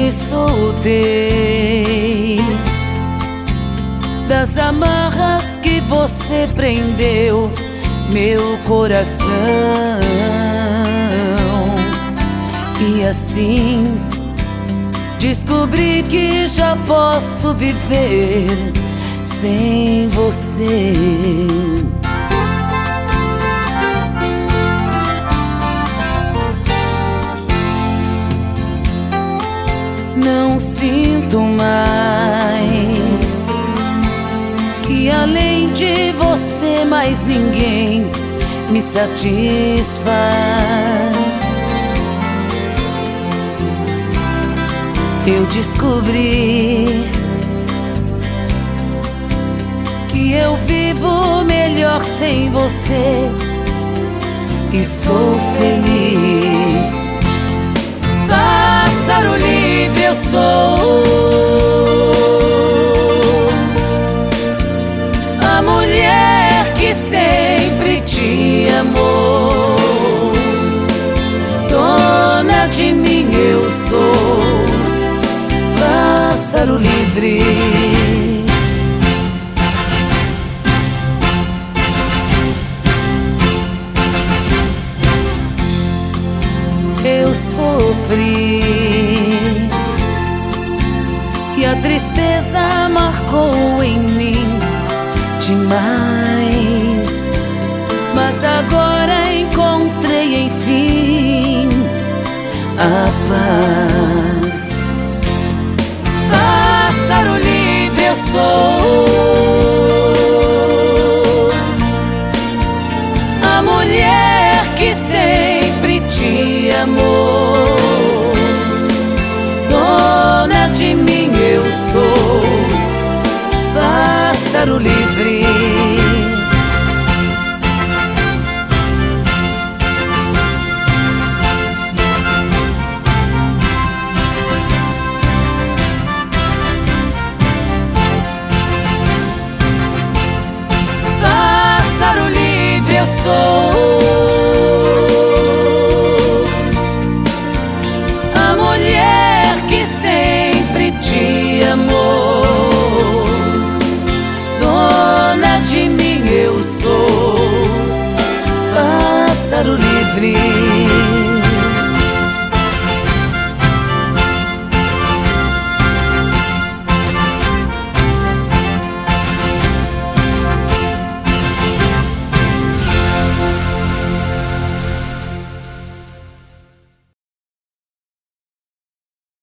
me soltei das amarras que você prendeu meu coração, e assim descobri que já posso viver sem você. Não sinto mais que além de você mais ninguém me satisfaz. Eu descobri que eu vivo melhor sem você e sou feliz. Pássaro livre eu sou, a mulher que sempre te amou. Dona de mim eu sou, pássaro livre. Eu sofri e a tristeza marcou em mim demais, mas agora encontrei enfim a paz. Pássaro livre eu sou, a mulher que sempre te amou. Dona de mim eu sou, pássaro livre.